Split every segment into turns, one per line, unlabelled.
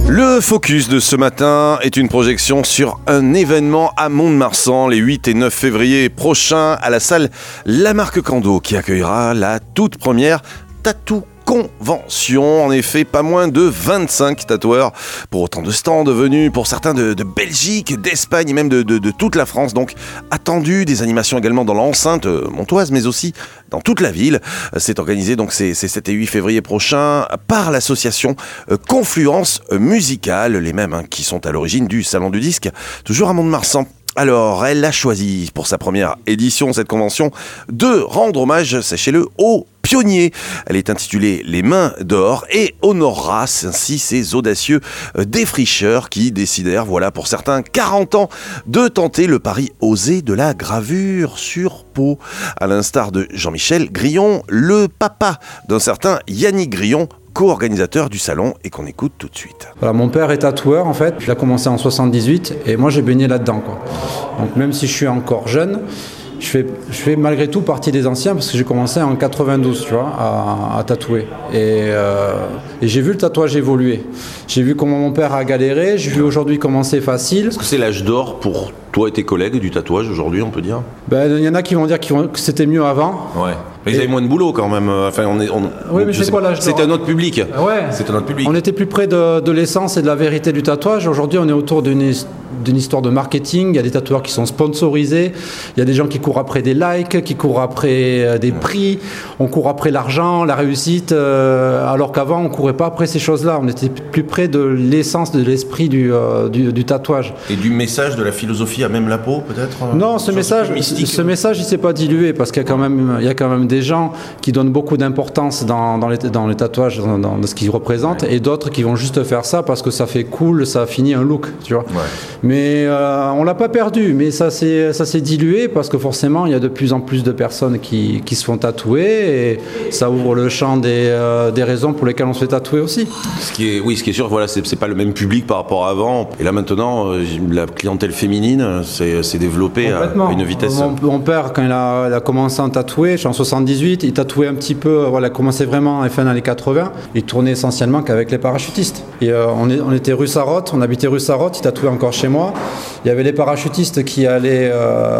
Le focus de ce matin est une projection sur un événement à Mont-de-Marsan les 8 et 9 février prochains à la salle Lamarque Kando qui accueillera la toute première Tattoo Convention. En effet, pas moins de 25 tatoueurs pour autant de stands venus pour certains de Belgique, d'Espagne et même de toute la France. Donc attendu, des animations également dans l'enceinte montoise mais aussi dans toute la ville. C'est organisé donc c'est 7 et 8 février prochain par l'association Confluence Musicale, les mêmes qui sont à l'origine du Salon du Disque, toujours à Mont-de-Marsan. Alors, elle a choisi pour sa première édition, cette convention, de rendre hommage, sachez-le, aux pionniers. Elle est intitulée Les Mains d'Or et honorera ainsi ces audacieux défricheurs qui décidèrent, voilà pour certains, 40 ans, de tenter le pari osé de la gravure sur peau. À l'instar de Jean-Michel Grillon, le papa d'un certain Yannick Grillon, co-organisateur du salon et qu'on écoute tout de suite.
Voilà, mon père est tatoueur en fait, il a commencé en 78 et moi j'ai baigné là-dedans quoi. Donc même si je suis encore jeune, je fais malgré tout partie des anciens parce que j'ai commencé en 92 tu vois, à tatouer et j'ai vu le tatouage évoluer. J'ai vu comment mon père a galéré, j'ai vu aujourd'hui comment c'est facile.
Est-ce que c'est l'âge d'or pour toi et tes collègues du tatouage aujourd'hui, on peut dire ?
Il y en a qui vont dire que c'était mieux avant.
Ouais. Mais ils avaient moins de boulot quand même. Enfin,
oui, mais c'est quoi l'âge d'or ?
C'était un autre public.
Ouais.
C'était un autre public.
On était plus près de l'essence et de la vérité du tatouage. Aujourd'hui, on est autour d'une histoire de marketing. Il y a des tatoueurs qui sont sponsorisés. Il y a des gens qui courent après des likes, qui courent après des prix. On court après l'argent, la réussite. Alors qu'avant, on courait pas après ces choses-là. On était plus près de l'essence, de l'esprit du tatouage.
Et du message, de la philosophie à même la peau, peut-être ?
Non, ce message, il s'est pas dilué parce qu'il y a quand même des gens qui donnent beaucoup d'importance dans les tatouages, dans ce qu'ils représentent, et d'autres qui vont juste faire ça parce que ça fait cool, ça finit un look, tu vois. Ouais. Mais on l'a pas perdu, mais ça s'est dilué parce que forcément il y a de plus en plus de personnes qui se font tatouer et ça ouvre le champ des raisons pour lesquelles on se fait tatouer aussi.
Ce qui est sûr, voilà, c'est pas le même public par rapport à avant. Et là maintenant, la clientèle féminine s'est développée à une vitesse.
Mon père, quand il a commencé à tatouer, je suis en 78, il tatouait un petit peu, voilà, commençait vraiment à fin des années 80. Il tournait essentiellement qu'avec les parachutistes. Et on était rue Sarotte, on habitait rue Sarotte, il tatouait encore chez moi. Il y avait les parachutistes qui allaient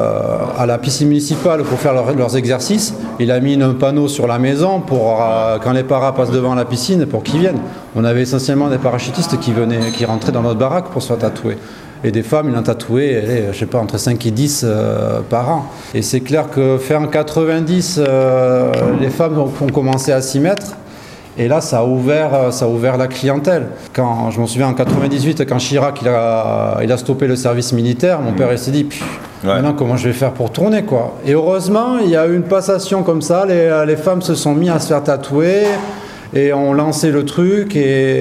à la piscine municipale pour faire leurs exercices. Il a mis un panneau sur la maison pour quand les paras passent devant la piscine pour qu'ils viennent. On avait essentiellement des parachutistes qui rentraient dans notre baraque pour se faire tatouer. Et des femmes, il en tatouait, je sais pas, entre 5 et 10 par an. Et c'est clair que fin 90, les femmes ont commencé à s'y mettre. Et là, ça a ouvert la clientèle. Quand, je m'en souviens, en 98, quand Chirac il a stoppé le service militaire, mon père il s'est dit, maintenant comment je vais faire pour tourner quoi. Et heureusement, il y a eu une passation comme ça, les femmes se sont mises à se faire tatouer. Et on lançait le truc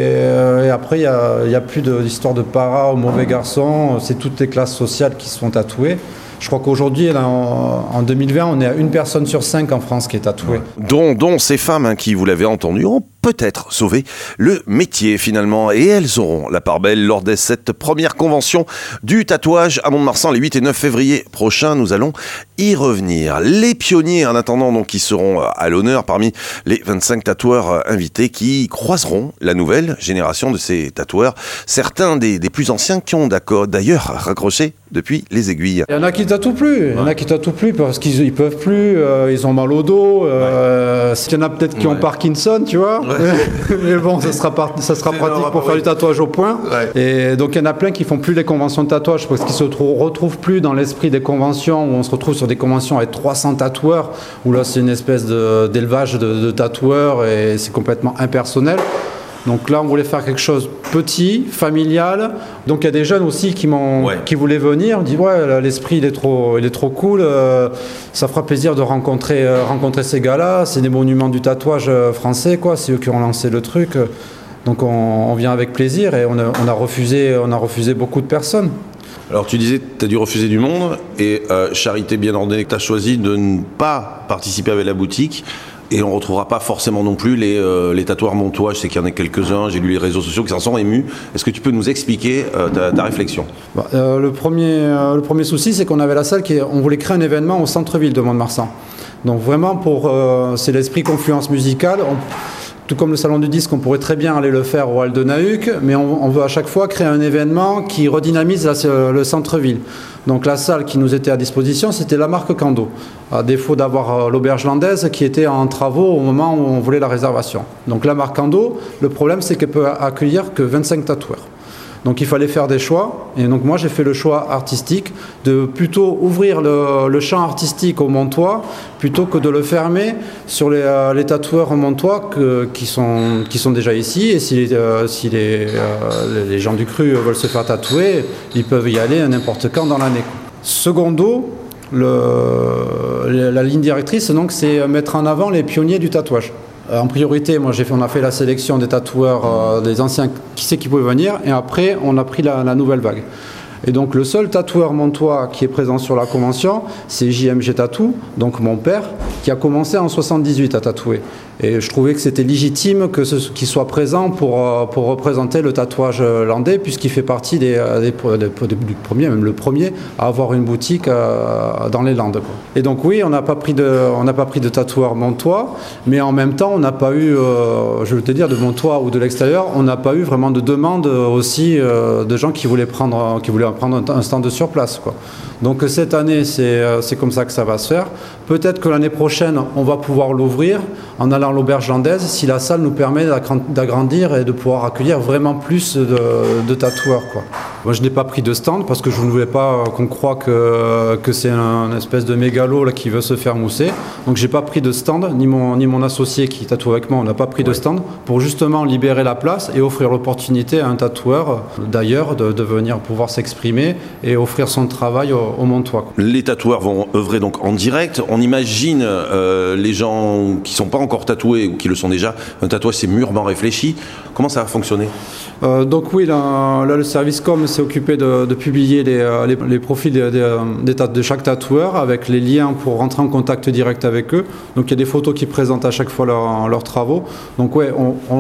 et après il y a plus d'histoire de para ou mauvais garçon, c'est toutes les classes sociales qui se font tatouer. Je crois qu'aujourd'hui, en 2020, on est à 1 personne sur 5 en France qui est tatouée.
Dont ces femmes qui, vous l'avez entendu, ont peut-être sauvé le métier finalement. Et elles auront la part belle lors de cette première convention du tatouage à Mont-de-Marsan les 8 et 9 février prochains. Nous allons y revenir. Les pionniers en attendant donc qui seront à l'honneur parmi les 25 tatoueurs invités qui croiseront la nouvelle génération de ces tatoueurs. Certains des plus anciens qui ont d'ailleurs raccroché depuis les aiguilles.
Il y en a qui tatouent plus, parce qu'ils peuvent plus, ils ont mal au dos. Il y en a peut-être qui ont Parkinson, tu vois. Ouais. Mais bon, ça sera pratique pour faire du tatouage au poing. Ouais. Et donc il y en a plein qui font plus les conventions de tatouage parce qu'ils se retrouvent plus dans l'esprit des conventions où on se retrouve sur des conventions avec 300 tatoueurs où là c'est une espèce d'élevage de tatoueurs et c'est complètement impersonnel. Donc là, on voulait faire quelque chose petit, familial. Donc il y a des jeunes aussi qui voulaient venir. On dit l'esprit il est trop cool. Ça fera plaisir de rencontrer ces gars-là. C'est des monuments du tatouage français, quoi. C'est eux qui ont lancé le truc. Donc on vient avec plaisir et on a refusé beaucoup de personnes.
Alors tu disais que tu as dû refuser du monde et Charité Bien Ordonnée, que tu as choisi de ne pas participer avec la boutique. Et on ne retrouvera pas forcément non plus les tatoueurs montois. Je sais qu'il y en a quelques-uns, j'ai lu les réseaux sociaux qui s'en sont émus. Est-ce que tu peux nous expliquer ta réflexion ?
Le premier souci, c'est qu'on avait la salle, on voulait créer un événement au centre-ville de Mont-de-Marsan. Donc vraiment, c'est l'esprit Confluence Musicale. Tout comme le salon du disque, on pourrait très bien aller le faire au Hall de Nahuc, mais on veut à chaque fois créer un événement qui redynamise le centre-ville. Donc la salle qui nous était à disposition, c'était la marque Kando, à défaut d'avoir l'auberge landaise qui était en travaux au moment où on voulait la réservation. Donc la marque Kando, le problème c'est qu'elle peut accueillir que 25 tatoueurs. Donc il fallait faire des choix, et donc moi j'ai fait le choix artistique de plutôt ouvrir le champ artistique au Montois plutôt que de le fermer sur les tatoueurs montois qui sont déjà ici, et si les gens du cru veulent se faire tatouer, ils peuvent y aller n'importe quand dans l'année. Secondo, la ligne directrice, donc, c'est mettre en avant les pionniers du tatouage. En priorité, on a fait la sélection des tatoueurs, des anciens, qui pouvaient venir, et après, on a pris la nouvelle vague. Et donc, le seul tatoueur montois qui est présent sur la convention, c'est JMG Tattoo, donc mon père, qui a commencé en 78 à tatouer. Et je trouvais que c'était légitime qu'il soit présent pour représenter le tatouage landais, puisqu'il fait partie du premier, même le premier, à avoir une boutique dans les Landes, quoi. Et donc oui, on n'a pas pris de tatoueur montois, mais en même temps, on n'a pas eu, je veux te dire, de montois ou de l'extérieur, on n'a pas eu vraiment de demande aussi de gens qui voulaient prendre un stand sur place, quoi. Donc cette année, c'est comme ça que ça va se faire. Peut-être que l'année prochaine, on va pouvoir l'ouvrir en allant à l'auberge landaise, si la salle nous permet d'agrandir et de pouvoir accueillir vraiment plus de tatoueurs, quoi. Moi, je n'ai pas pris de stand parce que je ne voulais pas qu'on croie que c'est un espèce de mégalo là, qui veut se faire mousser. Donc j'ai pas pris de stand, ni mon associé qui tatoue avec moi, on n'a pas pris de stand, pour justement libérer la place et offrir l'opportunité à un tatoueur d'ailleurs de venir pouvoir s'exprimer et offrir son travail au Montois, quoi.
Les tatoueurs vont œuvrer donc en direct. On imagine les gens qui ne sont pas encore tatoués ou qui le sont déjà, un tatouage c'est mûrement réfléchi. Comment ça va fonctionner ?
Donc oui, là, le service com s'est occupé de publier les profils de chaque tatoueur avec les liens pour rentrer en contact direct avec eux. Donc il y a des photos qui présentent à chaque fois leurs travaux. Donc ouais,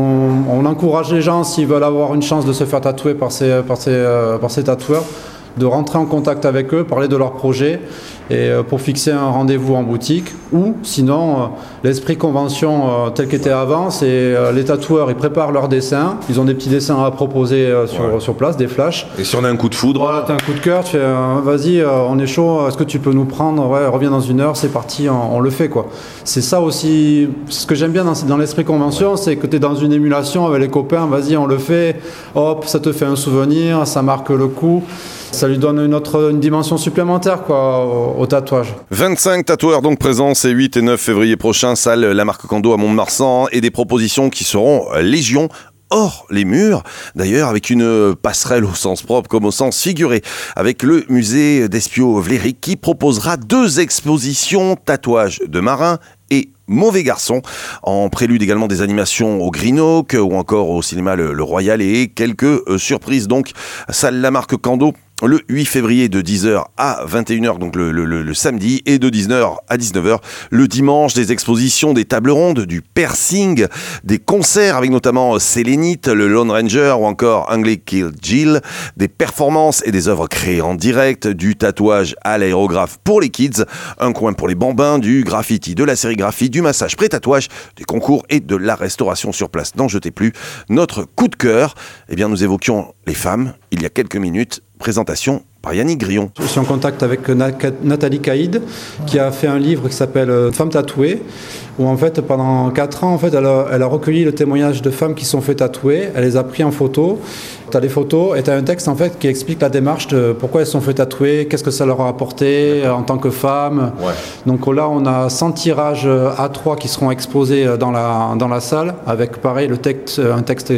on encourage les gens, s'ils veulent avoir une chance de se faire tatouer par ces tatoueurs, de rentrer en contact avec eux, parler de leur projet et pour fixer un rendez-vous en boutique, ou sinon l'esprit convention tel qu'était avant, c'est les tatoueurs, ils préparent leurs dessins, ils ont des petits dessins à proposer sur place, des flashs.
Et si on a un coup de foudre,
voilà, t'as un coup de cœur, tu fais vas-y, on est chaud, est-ce que tu peux nous prendre, ouais, reviens dans 1 heure, c'est parti, on le fait, quoi. C'est ça aussi, ce que j'aime bien dans l'esprit convention, c'est que tu es dans une émulation avec les copains, vas-y, on le fait, hop, ça te fait un souvenir, ça marque le coup. Ça lui donne une dimension supplémentaire, quoi, au tatouage.
25 tatoueurs donc présents ces 8 et 9 février prochains, salle La Marque Kando à Mont-de-Marsan, et des propositions qui seront légion hors les murs, d'ailleurs avec une passerelle au sens propre comme au sens figuré, avec le musée d'Espio-Vléric qui proposera 2 expositions tatouages de marins et Mauvais Garçon, en prélude également des animations au Green Oak ou encore au cinéma le Royal, et quelques surprises donc. Salle La Marque Kando le 8 février de 10h à 21h, donc le samedi, et de 19h à 19h le dimanche. Des expositions, des tables rondes, du piercing, des concerts avec notamment Sélénite, le Lone Ranger ou encore Anglais Kill Jill, des performances et des œuvres créées en direct, du tatouage à l'aérographe pour les kids, un coin pour les bambins, du graffiti, de la sérigraphie, du massage pré-tatouage, des concours et de la restauration sur place. N'en jetez plus. Notre coup de cœur, eh bien nous évoquions les femmes il y a quelques minutes. Présentation par Yannick Grillon.
Je suis en contact avec Nathalie Caïd qui a fait un livre qui s'appelle Femmes tatouées, où en fait pendant 4 ans en fait, elle a recueilli le témoignage de femmes qui sont fait tatouer, elle les a pris en photo. Tu as les photos et tu as un texte en fait qui explique la démarche de pourquoi elles sont fait tatouer, qu'est-ce que ça leur a apporté en tant que femmes. Ouais. Donc là on a 100 tirages A3 qui seront exposés dans la salle, avec pareil un texte qui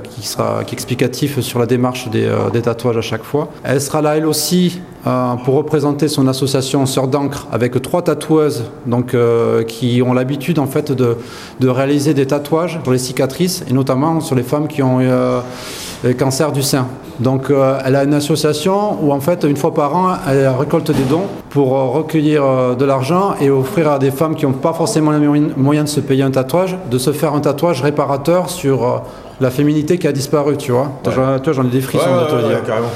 est explicatif sur la démarche des tatouages à chaque fois. Elle sera là elle aussi pour représenter son association Sœurs d'encre avec 3 tatoueuses donc, qui ont l'habitude en fait de réaliser des tatouages sur les cicatrices et notamment sur les femmes qui ont cancer du sein. Donc elle a une association où en fait une fois par an elle récolte des dons pour recueillir de l'argent et offrir à des femmes qui n'ont pas forcément les moyens de se payer un tatouage, de se faire un tatouage réparateur sur la féminité qui a disparu, tu vois. Ouais. Toi, j'en ai des frissons de te le dire.
Carrément.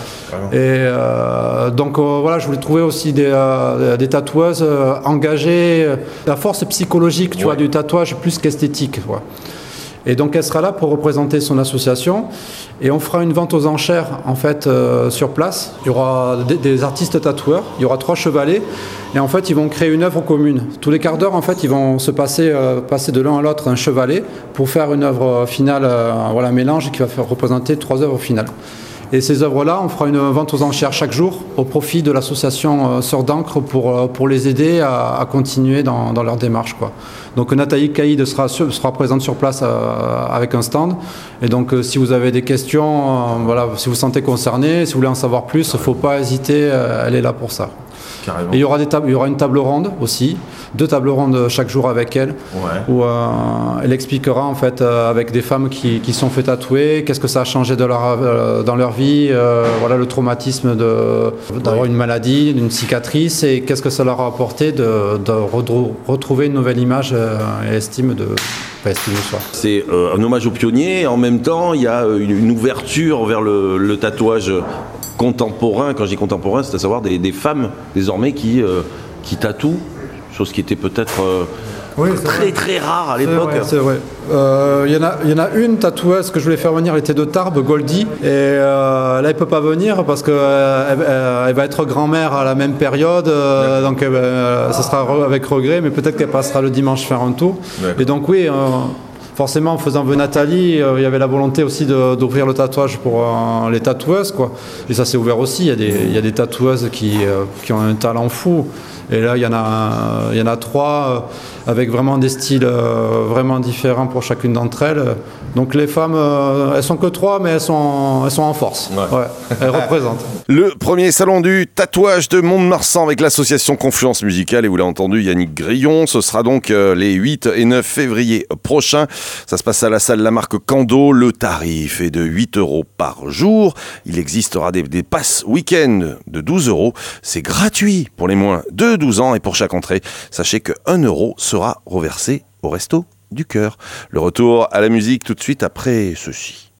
Et donc voilà, je voulais trouver aussi des tatoueuses engagées, la force psychologique, tu vois, du tatouage plus qu'esthétique, quoi. Et donc elle sera là pour représenter son association et on fera une vente aux enchères en fait sur place. Il y aura des artistes tatoueurs, il y aura 3 chevalets et en fait ils vont créer une œuvre commune. Tous les quarts d'heure en fait ils vont se passer de l'un à l'autre un chevalet pour faire une œuvre finale, voilà, un mélange qui va faire représenter 3 œuvres finales. Et ces œuvres-là, on fera une vente aux enchères chaque jour au profit de l'association Sœurs d'encre pour les aider à continuer dans leur démarche, quoi. Donc Nathalie Caïd sera présente sur place avec un stand. Et donc si vous avez des questions, voilà, si vous vous sentez concerné, si vous voulez en savoir plus, il ne faut pas hésiter, elle est là pour ça.
Carrément.
Et il y aura une table ronde aussi, 2 tables rondes chaque jour avec elle, où elle expliquera en fait avec des femmes qui sont fait tatouer, qu'est-ce que ça a changé dans leur vie, voilà, le traumatisme d'avoir une maladie, une cicatrice, et qu'est-ce que ça leur a apporté de retrouver une nouvelle image et estime de soi.
C'est un hommage aux pionniers, en même temps il y a une ouverture vers le tatouage contemporain. Quand je dis contemporain, c'est à savoir des femmes désormais qui tatouent, chose qui était peut-être très rare à l'époque.
C'est vrai. Il y en a une tatoueuse que je voulais faire venir, elle était de Tarbes, Goldie, et là elle peut pas venir parce que elle va être grand-mère à la même période, donc ça sera avec regret, mais peut-être qu'elle passera le dimanche faire un tour. Et donc oui. Forcément, en faisant venir Nathalie, il y avait la volonté aussi d'ouvrir le tatouage pour les tatoueuses, quoi. Et ça s'est ouvert aussi. Il y a des tatoueuses qui ont un talent fou. Et là, il y en a 3 avec vraiment des styles vraiment différents pour chacune d'entre elles. Donc les femmes, elles sont que 3, mais elles sont en force. Ouais. Elles représentent.
Le premier salon du tatouage de Mont-de-Marsan avec l'association Confluence Musicale, et vous l'avez entendu, Yannick Grillon. Ce sera donc les 8 et 9 février prochains. Ça se passe à la salle Lamarque Cando. Le tarif est de 8 € par jour. Il existera des passes week-end de 12 €. C'est gratuit pour les moins de 12 ans, et pour chaque entrée, sachez que 1 € sera reversé au Resto du Cœur. Le retour à la musique tout de suite après ceci.